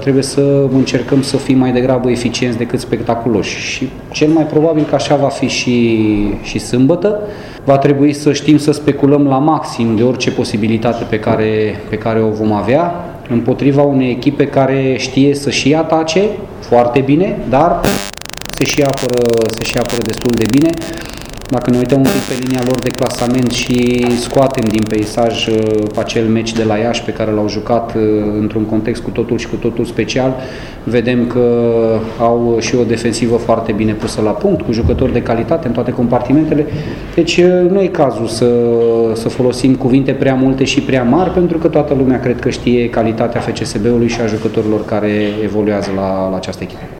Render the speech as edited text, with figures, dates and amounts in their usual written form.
trebuie să încercăm să fim mai degrabă eficienți decât spectaculoși. Și cel mai probabil că așa va fi și sâmbătă. Va trebui să știm să speculăm la maxim de orice posibilitate pe care o vom avea, împotriva unei echipe care știe să și atace foarte bine, dar se și apără destul de bine. Dacă ne uităm un pic pe linia lor de clasament și scoatem din peisaj acel meci de la Iași pe care l-au jucat într-un context cu totul și cu totul special, vedem că au și o defensivă foarte bine pusă la punct, cu jucători de calitate în toate compartimentele. Deci nu e cazul să folosim cuvinte prea multe și prea mari, pentru că toată lumea cred că știe calitatea FCSB-ului și a jucătorilor care evoluează la această echipă.